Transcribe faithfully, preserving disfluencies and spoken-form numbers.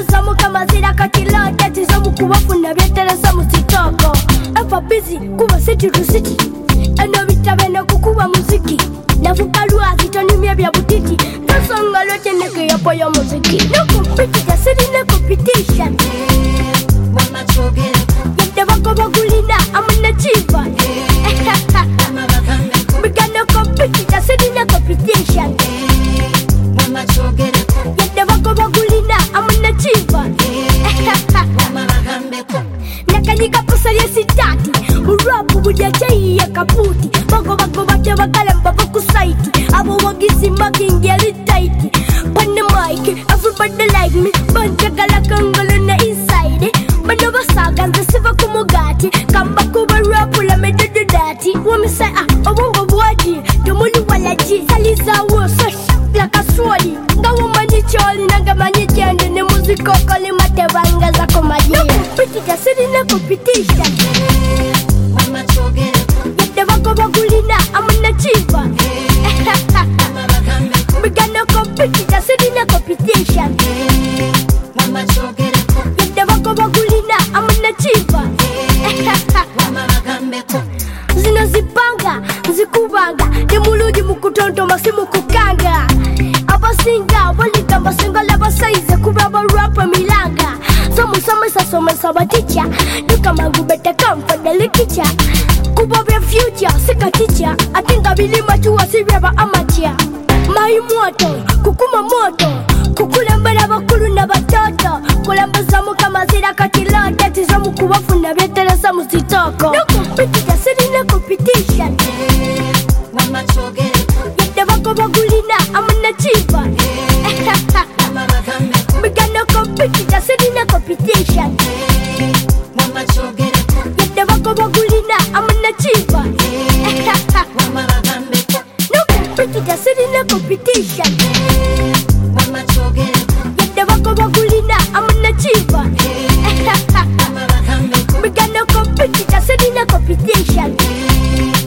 bazamu kama zira katila Dati zamu kuwafuna vyeteleza musitoko Ever busy kuwa city to city Eno vitabene kukuwa muziki Nafuka luwa zitonimia vya butiti Nasonga lote neke yapo ya muziki No competition, city no competition Mama chogere Yende wako bagulina, amuna chiva Mama bagambe We got no competition, city no competition Mama chogere Yende wako bagulina, amuna chiva Mama bagambe Nakanyika posa ya sitati Urapu budia chai ya kaputi Bako bako bache wakalamba baku saiti Abo wagisi makingeli taiti Pane mic, everybody like me Banja gala kangolo na inside Mano basaga nze siva kumugati Kamba kuba rapu la me do dati Wami say ah, awongo buwaji Domuli wala ji Saliza wo so shak like a swali Nga wumani choli Nanga mani jende Ni muziko koli matebanga za komadi No competition, city no competition Mama chogere Yende wako bagulina Amuna chiva Mama bagambe We got no competition, city no competition Mama chogere Yende wako bagulina Amuna chiva Mama bagambe Zino zipanga, zikubanga Nimuludi mukutonto masimu kukanga Abasinga, walika masinga laba saize Kubaba rapa milanga Somu somesa somesa baticha Duka mangu bete come for the likicha Kubaba future, sika teacher Atinga bilima chuwa sireba amateur Mai moto, kukuma moto Kukulembera bakulu na batoto Kulemba mu kama zira katila Dati zamu kuwafuna vyeteleza musitoko No competition, city no competition Mama chogere Yende wako bagulina, amuna chiva Mama bagambe We got no competition, city no competition Mama chogere Yende wako bagulina, amuna chiva Mama bagambe No competition, city no competition Mama chogere Yende wako bagulina, amuna chiva Mama bagambe We got no competition, city no competition